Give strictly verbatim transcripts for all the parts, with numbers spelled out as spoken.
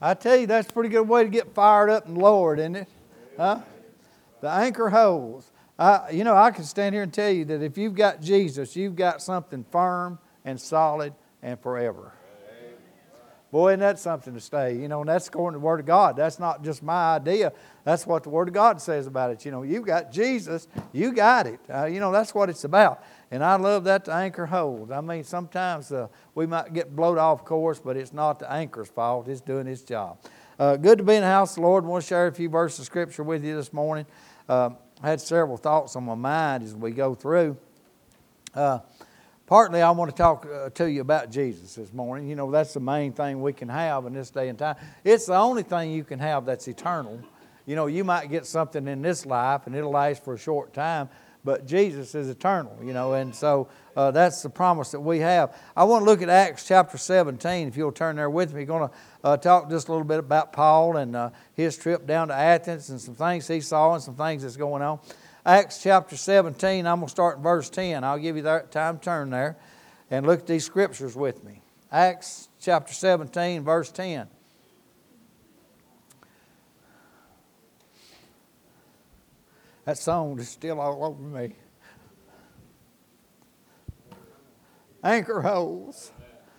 I tell you, that's a pretty good way to get fired up and lowered, isn't it? Huh? The anchor holds. I, you know, I can stand here and tell you that if you've got Jesus, you've got something firm and solid and forever. Boy, isn't that something to stay? You know, and that's according to the Word of God. That's not just my idea. That's what the Word of God says about it. You know, you've got Jesus, you got it. Uh, you know, that's what it's about. And I love that the anchor holds. I mean, sometimes uh, we might get blowed off course, but it's not the anchor's fault. It's doing its job. Uh, good to be in the house of the Lord. I want to share a few verses of Scripture with you this morning. Uh, I had several thoughts on my mind as we go through. Uh, Partly, I want to talk uh, to you about Jesus this morning. You know, that's the main thing we can have in this day and time. It's the only thing you can have that's eternal. You know, you might get something in this life and it'll last for a short time, but Jesus is eternal, you know, and so uh, that's the promise that we have. I want to look at Acts chapter seventeen, if you'll turn there with me. We're going to uh, talk just a little bit about Paul and uh, his trip down to Athens and some things he saw and some things that's going on. Acts chapter seventeen, I'm going to start in verse ten. I'll give you that time to turn there and look at these scriptures with me. Acts chapter seventeen, verse ten. That song is still all over me. Anchor holds.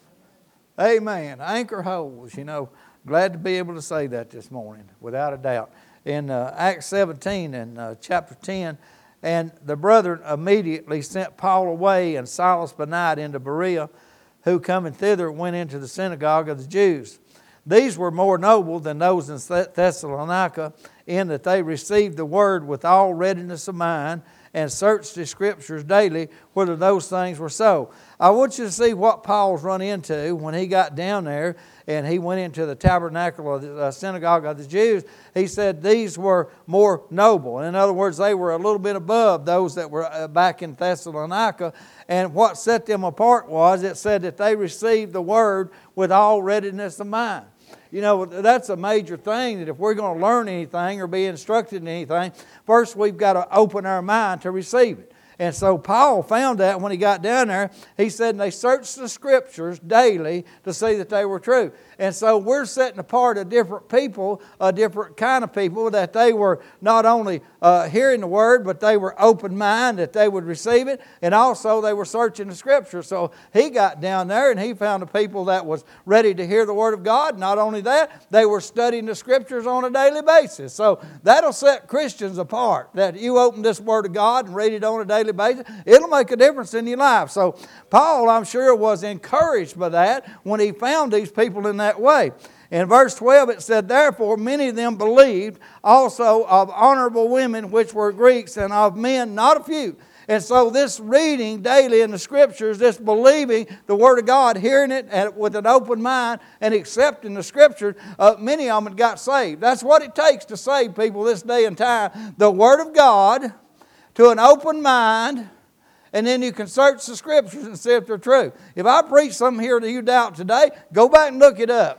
Amen. Anchor holds. You know, glad to be able to say that this morning, without a doubt. In uh, Acts seventeen and uh, chapter ten, and the brethren immediately sent Paul away and Silas by night into Berea, who coming thither went into the synagogue of the Jews. These were more noble than those in Thessalonica, in that they received the word with all readiness of mind, and searched the Scriptures daily whether those things were so. I want you to see what Paul's run into when he got down there and he went into the tabernacle of the uh, synagogue of the Jews. He said these were more noble. In other words, they were a little bit above those that were uh, back in Thessalonica. And what set them apart was it said that they received the word with all readiness of mind. You know, that's a major thing, that if we're going to learn anything or be instructed in anything, first we've got to open our mind to receive it. And so Paul found that when he got down there. He said, and they searched the Scriptures daily to see that they were true. And so we're setting apart a different people, a different kind of people, that they were not only uh, hearing the Word, but they were open-minded, that they would receive it, and also they were searching the Scriptures. So he got down there and he found a people that was ready to hear the Word of God. Not only that, they were studying the Scriptures on a daily basis. So that'll set Christians apart, that you open this Word of God and read it on a daily basis. It'll make a difference in your life. So Paul, I'm sure, was encouraged by that when he found these people in that way. In verse twelve it said, therefore many of them believed, also of honorable women which were Greeks, and of men not a few. And so this reading daily in the Scriptures, this believing the Word of God, hearing it with an open mind and accepting the Scriptures, uh, many of them got saved. That's what it takes to save people this day and time. The Word of God to an open mind, and then you can search the Scriptures and see if they're true. If I preach something here that you doubt today, go back and look it up.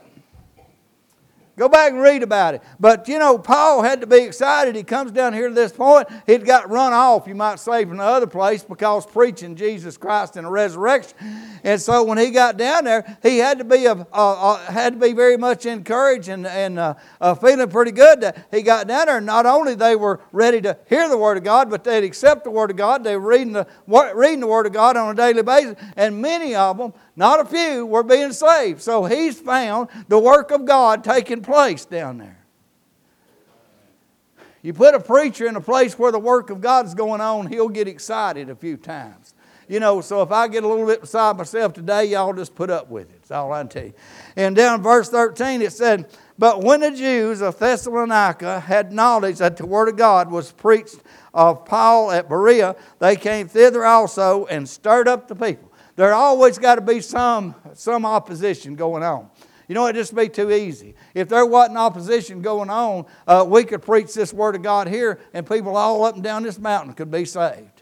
Go back and read about it. But, you know, Paul had to be excited. He comes down here to this point. He'd got run off, you might say, from the other place because preaching Jesus Christ and the resurrection. And so when he got down there, he had to be a, uh, uh, had to be very much encouraged and, and uh, uh, feeling pretty good that he got down there. And not only they were ready to hear the Word of God, but they'd accept the Word of God. They were reading the, reading the Word of God on a daily basis. And many of them, not a few, were being saved. So he's found the work of God taking place down there. You put a preacher in a place where the work of God is going on, he'll get excited a few times. You know, so if I get a little bit beside myself today, y'all just put up with it. That's all I can tell you. And down in verse thirteen it said, but when the Jews of Thessalonica had knowledge that the Word of God was preached of Paul at Berea, they came thither also and stirred up the people. There always got to be some, some opposition going on. You know, it'd just be too easy. If there wasn't opposition going on, uh, we could preach this Word of God here and people all up and down this mountain could be saved.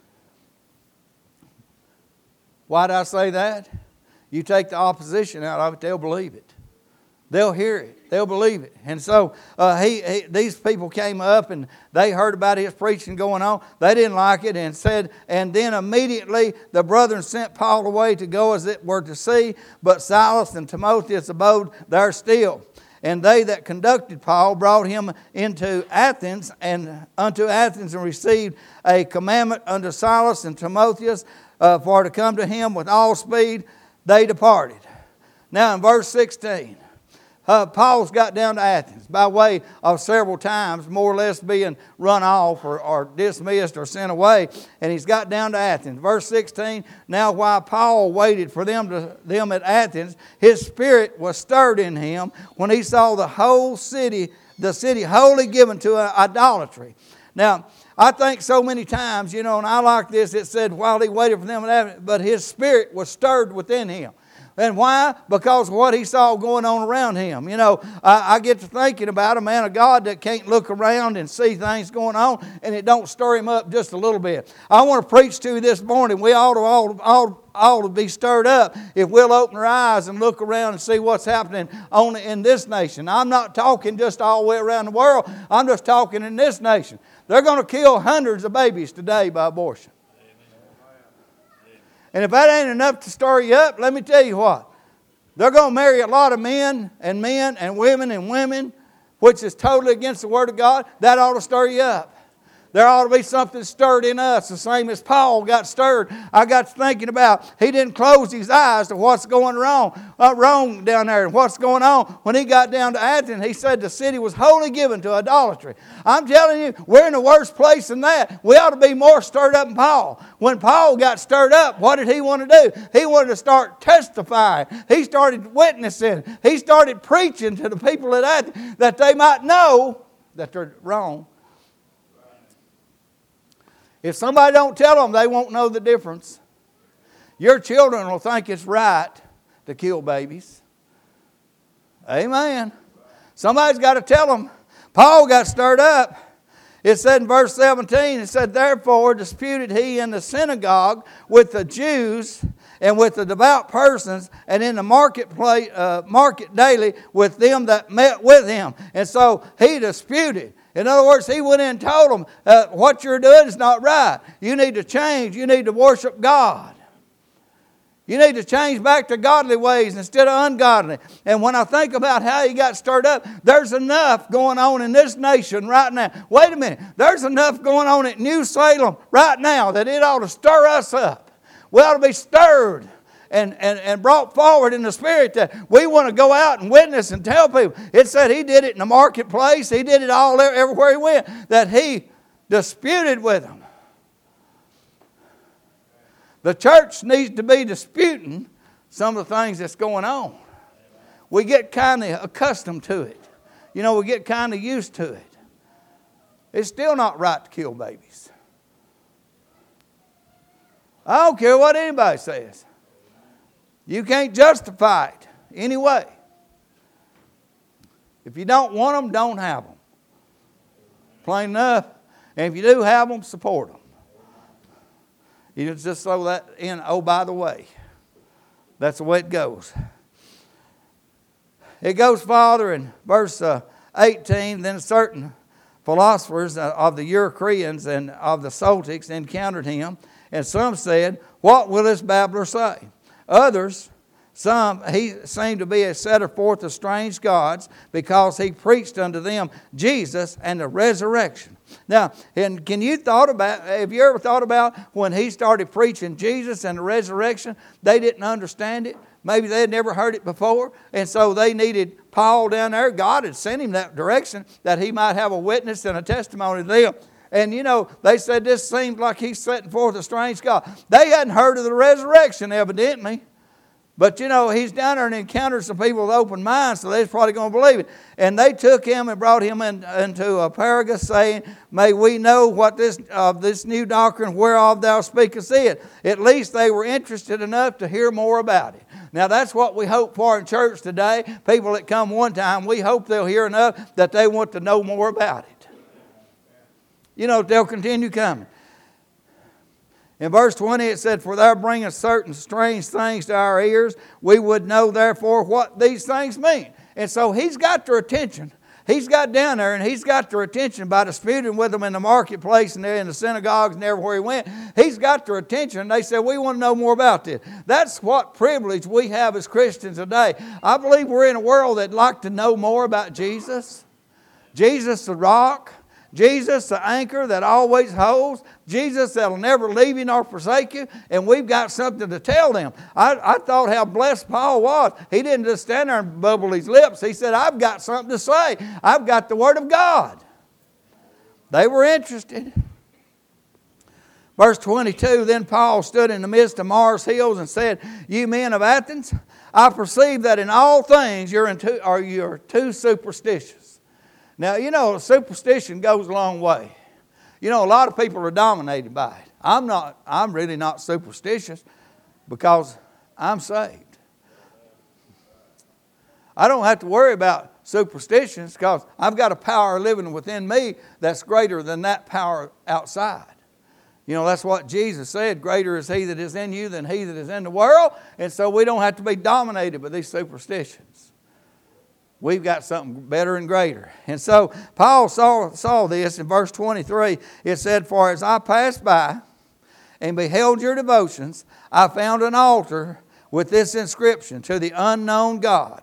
Why did I say that? You take the opposition out of it, they'll believe it. They'll hear it. They'll believe it. And so uh, he, he, these people came up and they heard about his preaching going on. They didn't like it and said, and then immediately the brethren sent Paul away to go as it were to sea, but Silas and Timotheus abode there still. And they that conducted Paul brought him into Athens, and unto Athens, and received a commandment unto Silas and Timotheus uh, for to come to him with all speed. They departed. Now in verse sixteen, uh, Paul's got down to Athens by way of several times, more or less being run off or, or dismissed or sent away. And he's got down to Athens. Verse sixteen, now while Paul waited for them to them at Athens, his spirit was stirred in him when he saw the whole city, the city wholly given to idolatry. Now, I think so many times, you know, and I like this, it said while he waited for them at Athens, but his spirit was stirred within him. And why? Because of what he saw going on around him. You know, I, I get to thinking about a man of God that can't look around and see things going on and it don't stir him up just a little bit. I want to preach to you this morning. We ought to, ought, ought, ought to be stirred up if we'll open our eyes and look around and see what's happening on in this nation. I'm not talking just all the way around the world. I'm just talking in this nation. They're going to kill hundreds of babies today by abortion. And if that ain't enough to stir you up, let me tell you what. They're going to marry a lot of men and men and women and women, which is totally against the Word of God. That ought to stir you up. There ought to be something stirred in us, the same as Paul got stirred. I got thinking about, he didn't close his eyes to what's going wrong, uh, wrong down there and what's going on. When he got down to Athens, he said the city was wholly given to idolatry. I'm telling you, we're in the worst place than that. We ought to be more stirred up than Paul. When Paul got stirred up, what did he want to do? He wanted to start testifying. He started witnessing. He started preaching to the people at Athens that they might know that they're wrong. If somebody don't tell them, they won't know the difference. Your children will think it's right to kill babies. Amen. Somebody's got to tell them. Paul got stirred up. It said in verse seventeen, it said, therefore disputed he in the synagogue with the Jews and with the devout persons, and in the marketplace, uh, market daily with them that met with him. And so he disputed. In other words, he went in and told them, uh, what you're doing is not right. You need to change. You need to worship God. You need to change back to godly ways instead of ungodly. And when I think about how he got stirred up, there's enough going on in this nation right now. Wait a minute. There's enough going on at New Salem right now that it ought to stir us up. We ought to be stirred and, and, and brought forward in the Spirit that we want to go out and witness and tell people. It said he did it in the marketplace. He did it all everywhere he went, that he disputed with them. The church needs to be disputing some of the things that's going on. We get kind of accustomed to it. You know, we get kind of used to it. It's still not right to kill babies. I don't care what anybody says. You can't justify it anyway. If you don't want them, don't have them. Plain enough. And if you do have them, support them. You just throw that in, oh, by the way. That's the way it goes. It goes farther in verse uh, eighteen. Then certain philosophers of the Eurycleans and of the Stoics encountered him. And some said, what will this babbler say? Others, some, he seemed to be a setter forth of strange gods, because he preached unto them Jesus and the resurrection. Now, and can you thought about, have you ever thought about when he started preaching Jesus and the resurrection, they didn't understand it? Maybe they had never heard it before, and so they needed Paul down there. God had sent him that direction that he might have a witness and a testimony to them. And, you know, they said this seemed like he's setting forth a strange God. They hadn't heard of the resurrection, evidently. But, you know, he's down there and encountered some people with open minds, so they're probably going to believe it. And they took him and brought him in, into a Areopagus, saying, may we know what this of uh, this new doctrine whereof thou speakest it. At least they were interested enough to hear more about it. Now, that's what we hope for in church today. People that come one time, we hope they'll hear enough that they want to know more about it. You know, they'll continue coming. In verse twenty it said, for thou bringest certain strange things to our ears. We would know therefore what these things mean. And so he's got their attention. He's got down there and he's got their attention by disputing with them in the marketplace and there in the synagogues and everywhere he went. He's got their attention and they said, we want to know more about this. That's what privilege we have as Christians today. I believe we're in a world that'd like to know more about Jesus. Jesus the rock. Jesus the anchor that always holds. Jesus that'll never leave you nor forsake you. And we've got something to tell them. I, I thought how blessed Paul was. He didn't just stand there and bubble his lips. He said, I've got something to say. I've got the Word of God. They were interested. Verse twenty-two, then Paul stood in the midst of Mars Hills and said, you men of Athens, I perceive that in all things you're, in too, or you're too superstitious. Now, you know, superstition goes a long way. You know, a lot of people are dominated by it. I'm not, I'm really not superstitious because I'm saved. I don't have to worry about superstitions because I've got a power living within me that's greater than that power outside. You know, that's what Jesus said, greater is He that is in you than he that is in the world. And so we don't have to be dominated by these superstitions. We've got something better and greater. And so Paul saw, saw this in verse twenty-three. It said, for as I passed by and beheld your devotions, I found an altar with this inscription, to the unknown God,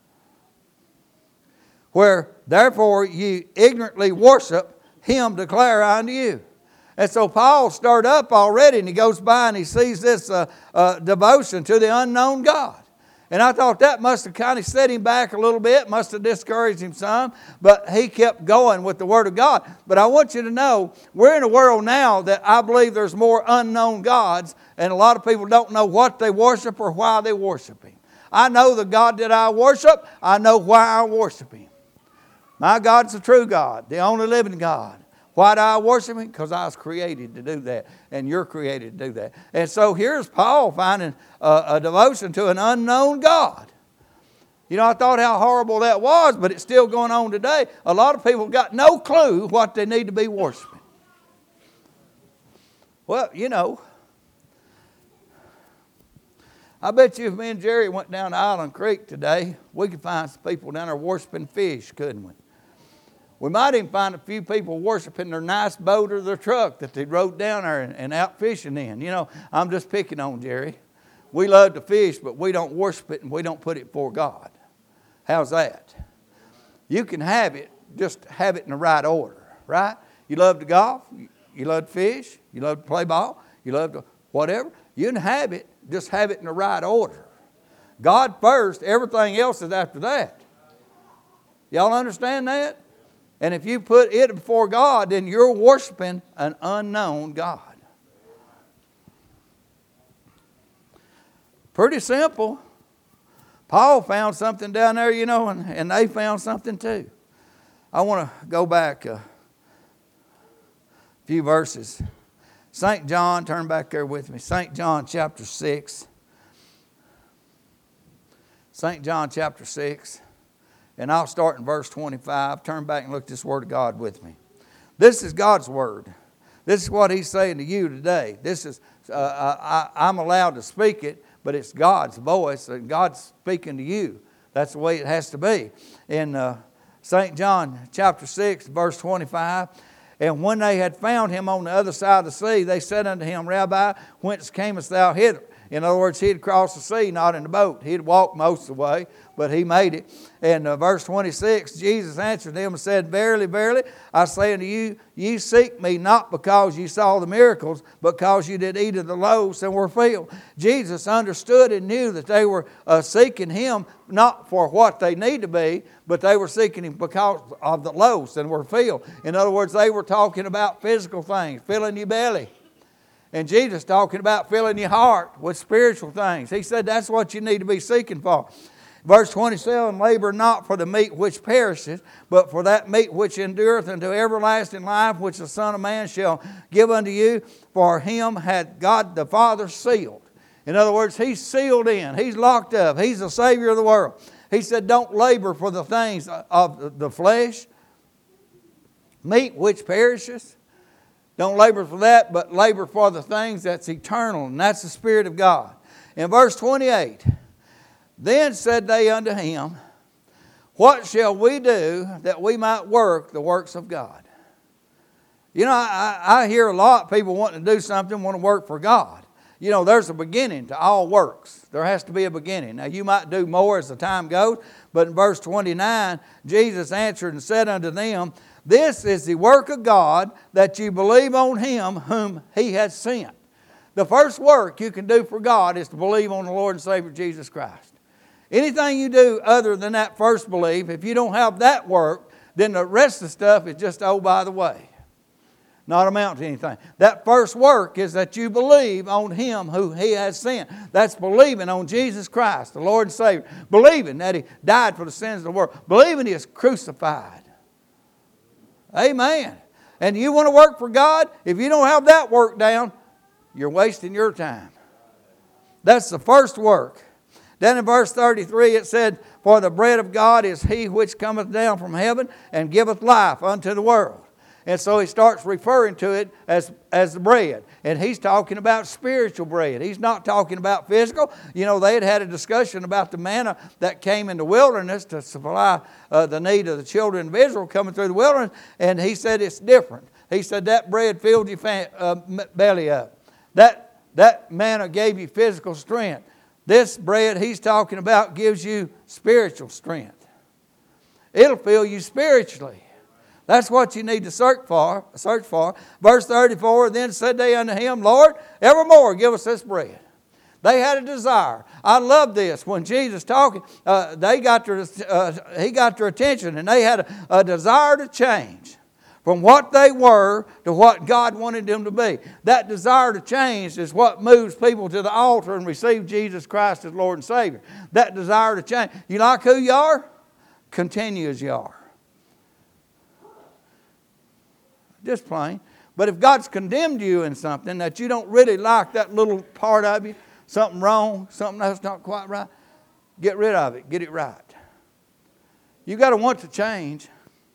where therefore ye ignorantly worship Him, declare I unto you. And so Paul stirred up already, and he goes by and he sees this uh, uh, devotion to the unknown God. And I thought that must have kind of set him back a little bit, must have discouraged him some, but he kept going with the Word of God. But I want you to know, we're in a world now that I believe there's more unknown gods, and a lot of people don't know what they worship or why they worship Him. I know the God that I worship, I know why I worship Him. My God's the true God, the only living God. Why do I worship Him? Because I was created to do that. And you're created to do that. And so here's Paul finding a, a devotion to an unknown God. You know, I thought how horrible that was, but it's still going on today. A lot of people got no clue what they need to be worshiping. Well, you know, I bet you if me and Jerry went down to Island Creek today, we could find some people down there worshiping fish, couldn't we? We might even find a few people worshiping their nice boat or their truck that they rode down there and, and out fishing in. You know, I'm just picking on Jerry. We love to fish, but we don't worship it and we don't put it before God. How's that? You can have it, just have it in the right order, right? You love to golf, you love to fish, you love to play ball, you love to whatever. You can have it, just have it in the right order. God first, everything else is after that. Y'all understand that? And if you put it before God, then you're worshiping an unknown God. Pretty simple. Paul found something down there, you know, and, and they found something too. I want to go back a few verses. Saint John, turn back there with me. Saint John chapter six. Saint John chapter six. And I'll start in verse twenty-five. Turn back and look at this Word of God with me. This is God's Word. This is what He's saying to you today. This is uh, I, I'm allowed to speak it, but it's God's voice, and God's speaking to you. That's the way it has to be. In uh, Saint John chapter six, verse twenty-five, and when they had found Him on the other side of the sea, they said unto Him, Rabbi, whence camest thou hither? In other words, he'd crossed the sea, not in the boat. He'd walked most of the way, but he made it. And uh, verse twenty-six, Jesus answered them and said, Verily, verily, I say unto you, ye seek me not because ye saw the miracles, but because you did eat of the loaves and were filled. Jesus understood and knew that they were uh, seeking Him not for what they need to be, but they were seeking Him because of the loaves and were filled. In other words, they were talking about physical things, filling your belly. And Jesus talking about filling your heart with spiritual things. He said that's what you need to be seeking for. Verse twenty-seven, labor not for the meat which perisheth, but for that meat which endureth unto everlasting life, which the Son of Man shall give unto you. For Him hath God the Father sealed. In other words, He's sealed in. He's locked up. He's the Savior of the world. He said don't labor for the things of the flesh, meat which perisheth. Don't labor for that, but labor for the things that's eternal, and that's the Spirit of God. In verse twenty-eight, then said they unto Him, what shall we do that we might work the works of God? You know, I, I hear a lot of people wanting to do something, want to work for God. You know, there's a beginning to all works. There has to be a beginning. Now, you might do more as the time goes, but in verse twenty-nine, Jesus answered and said unto them, this is the work of God, that you believe on Him whom He has sent. The first work you can do for God is to believe on the Lord and Savior Jesus Christ. Anything you do other than that first belief, if you don't have that work, then the rest of the stuff is just, oh, by the way. Not amount to anything. That first work is that you believe on Him who He has sent. That's believing on Jesus Christ, the Lord and Savior. Believing that He died for the sins of the world. Believing He is crucified. Amen. And you want to work for God? If you don't have that work down, you're wasting your time. That's the first work. Then in verse thirty-three it said, for the bread of God is He which cometh down from heaven and giveth life unto the world. And so he starts referring to it as, as the bread. And he's talking about spiritual bread. He's not talking about physical. You know, they had had a discussion about the manna that came in the wilderness to supply uh, the need of the children of Israel coming through the wilderness. And he said it's different. He said that bread filled your fa- uh, belly up. That, that manna gave you physical strength. This bread he's talking about gives you spiritual strength. It'll fill you spiritually. That's what you need to search for. Search for. Verse thirty-four, then said they unto him, Lord, evermore give us this bread. They had a desire. I love this. When Jesus talking, uh, they got their, uh, he got their attention, and they had a, a desire to change from what they were to what God wanted them to be. That desire to change is what moves people to the altar and receive Jesus Christ as Lord and Savior. That desire to change. You like who you are? Continue as you are. Just plain. But if God's condemned you in something that you don't really like, that little part of you, something wrong, something that's not quite right, get rid of it. Get it right. You got to want to change.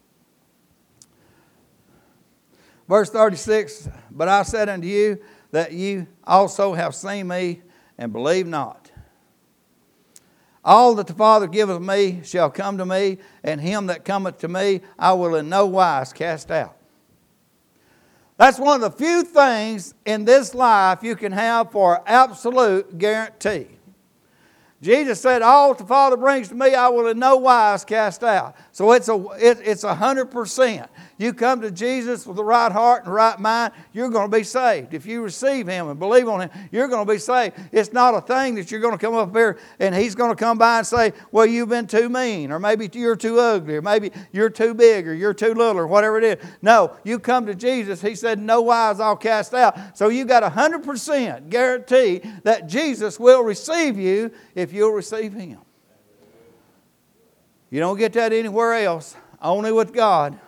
Verse thirty-six, but I said unto you that you also have seen me and believe not. All that the Father giveth me shall come to me, and him that cometh to me I will in no wise cast out. That's one of the few things in this life you can have for absolute guarantee. Jesus said, all that the Father brings to me, I will in no wise cast out. So it's a it, it's a hundred percent. You come to Jesus with the right heart and the right mind, you're going to be saved. If you receive Him and believe on Him, you're going to be saved. It's not a thing that you're going to come up here and He's going to come by and say, well, you've been too mean, or maybe you're too ugly, or maybe you're too big, or you're too little, or whatever it is. No, you come to Jesus, He said, no wise I'll cast out. So you got a hundred percent guarantee that Jesus will receive you if you'll receive Him. You don't get that anywhere else, only with God.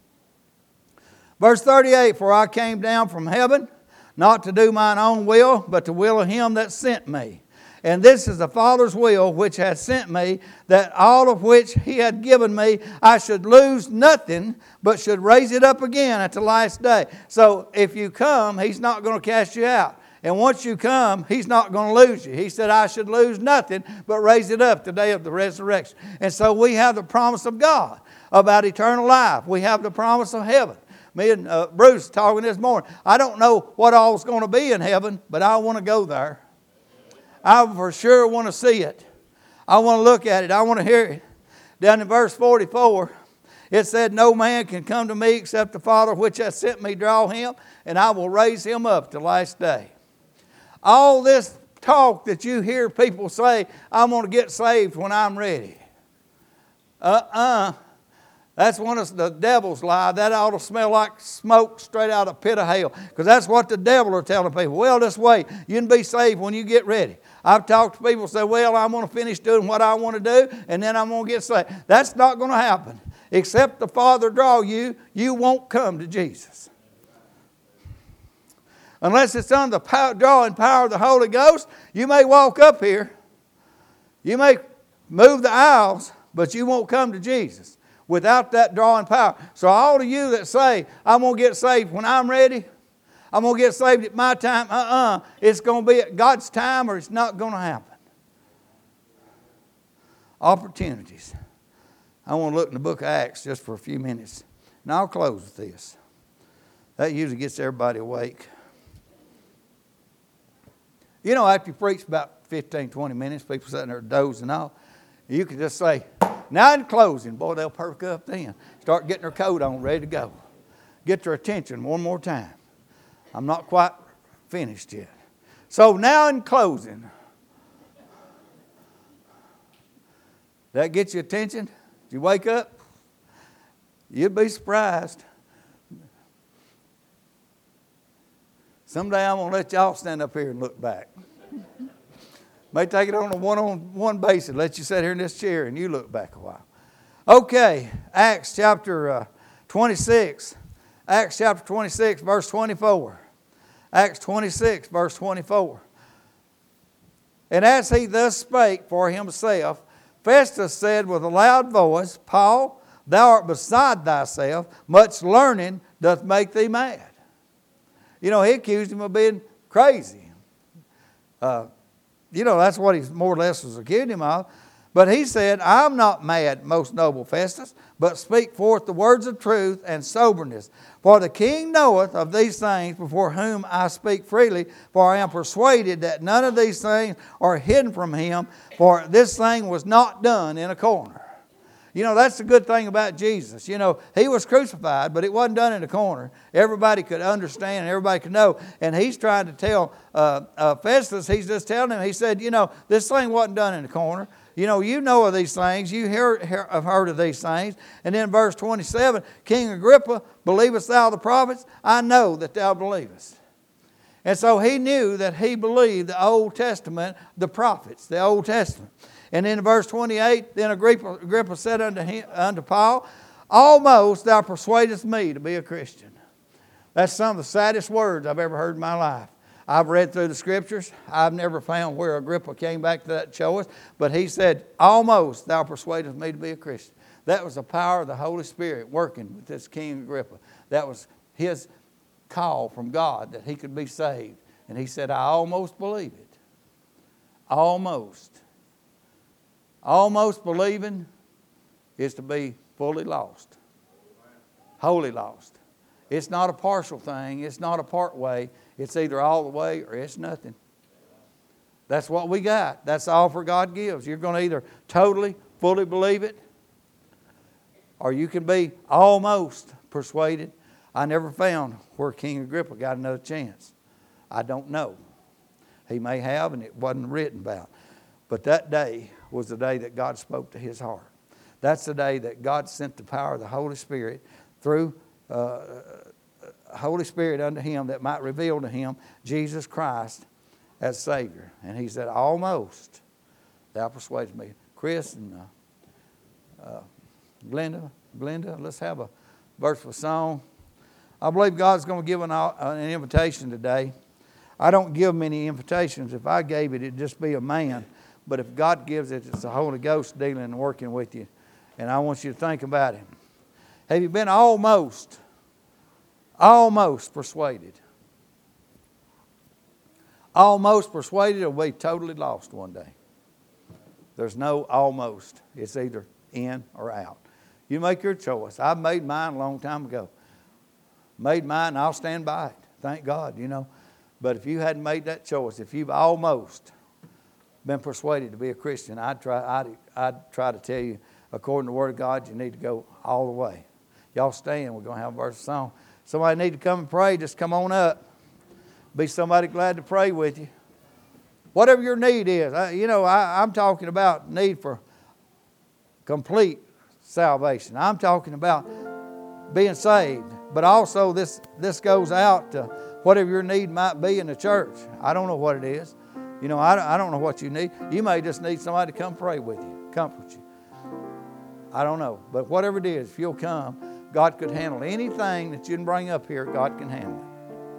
Verse thirty-eight, for I came down from heaven, not to do mine own will, but the will of Him that sent me. And this is the Father's will which hath sent me, that all of which He had given me, I should lose nothing, but should raise it up again at the last day. So if you come, He's not going to cast you out. And once you come, He's not going to lose you. He said, I should lose nothing, but raise it up the day of the resurrection. And so we have the promise of God about eternal life. We have the promise of heaven. Me and uh, Bruce talking this morning. I don't know what all's going to be in heaven, but I want to go there. I for sure want to see it. I want to look at it. I want to hear it. Down in verse forty-four, it said, no man can come to me except the Father which hath sent me draw him, and I will raise him up the last day. All this talk that you hear people say, I'm going to get saved when I'm ready. Uh-uh. That's one of the devil's lie. That ought to smell like smoke straight out of a pit of hell. Because that's what the devil are telling people. Well, just wait. You can be saved when you get ready. I've talked to people who say, well, I'm going to finish doing what I want to do, and then I'm going to get saved. That's not going to happen. Except the Father draw you, you won't come to Jesus. Unless it's under the power, drawing power of the Holy Ghost, you may walk up here. You may move the aisles, but you won't come to Jesus without that drawing power. So all of you that say, I'm going to get saved when I'm ready, I'm going to get saved at my time, uh-uh. It's going to be at God's time or it's not going to happen. Opportunities. I want to look in the book of Acts just for a few minutes. And I'll close with this. That usually gets everybody awake. You know, after you preach about fifteen, twenty minutes, people sitting there dozing off, you can just say, now in closing, boy, they'll perk up then. Start getting their coat on, ready to go. Get their attention one more time. I'm not quite finished yet. So now in closing, that gets your attention? Did you wake up? You'd be surprised. Someday I'm going to let y'all stand up here and look back. May take it on a one-on-one basis. Let you sit here in this chair and you look back a while. Okay, Acts chapter uh, twenty-six. Acts chapter twenty-six, verse twenty-four. Acts twenty-six, verse twenty-four. And as he thus spake for himself, Festus said with a loud voice, Paul, thou art beside thyself, much learning doth make thee mad. You know, he accused him of being crazy. Uh, you know, that's what he more or less was accusing him of. But he said, I'm not mad, most noble Festus, but speak forth the words of truth and soberness. For the king knoweth of these things before whom I speak freely, for I am persuaded that none of these things are hidden from him, for this thing was not done in a corner. You know, that's the good thing about Jesus. You know, he was crucified, but it wasn't done in a corner. Everybody could understand and everybody could know. And he's trying to tell uh, uh, Festus, he's just telling him, he said, you know, this thing wasn't done in a corner. You know, you know of these things. You hear, hear, have heard of these things. And then verse twenty-seven, King Agrippa, believest thou the prophets? I know that thou believest. And so he knew that he believed the Old Testament, the prophets, the Old Testament. And in verse twenty-eight, then Agrippa, Agrippa said unto, him, unto Paul, almost thou persuadest me to be a Christian. That's some of the saddest words I've ever heard in my life. I've read through the scriptures. I've never found where Agrippa came back to that choice. But he said, almost thou persuadest me to be a Christian. That was the power of the Holy Spirit working with this King Agrippa. That was his call from God that he could be saved. And he said, I almost believe it. Almost. Almost believing is to be fully lost. Wholly lost. It's not a partial thing. It's not a part way. It's either all the way or it's nothing. That's what we got. That's the offer God gives. You're going to either totally, fully believe it, or you can be almost persuaded. I never found where King Agrippa got another chance. I don't know. He may have, and it wasn't written about. But that day was the day that God spoke to his heart. That's the day that God sent the power of the Holy Spirit through uh, Holy Spirit unto him that might reveal to him Jesus Christ as Savior. And he said, almost thou persuadest me. Chris and uh, uh, Glenda, Glenda, let's have a verse of a song. I believe God's going to give an, an invitation today. I don't give many invitations. If I gave it, it'd just be a man. But if God gives it, it's the Holy Ghost dealing and working with you. And I want you to think about Him. Have you been almost, almost persuaded? Almost persuaded or be totally lost one day? There's no almost. It's either in or out. You make your choice. I've made mine a long time ago. Made mine and I'll stand by it. Thank God, you know. But if you hadn't made that choice, if you've almost been persuaded to be a Christian, I'd try, I'd, I'd try to tell you, according to the Word of God, you need to go all the way. Y'all stand. We're going to have a verse of song. Somebody need to come and pray. Just come on up. Be somebody glad to pray with you. Whatever your need is. I, you know, I, I'm talking about need for complete salvation. I'm talking about being saved. But also this, this goes out to whatever your need might be in the church. I don't know what it is. You know, I, I don't know what you need. You may just need somebody to come pray with you, comfort you. I don't know. But whatever it is, if you'll come, God could handle anything that you can bring up here. God can handle it.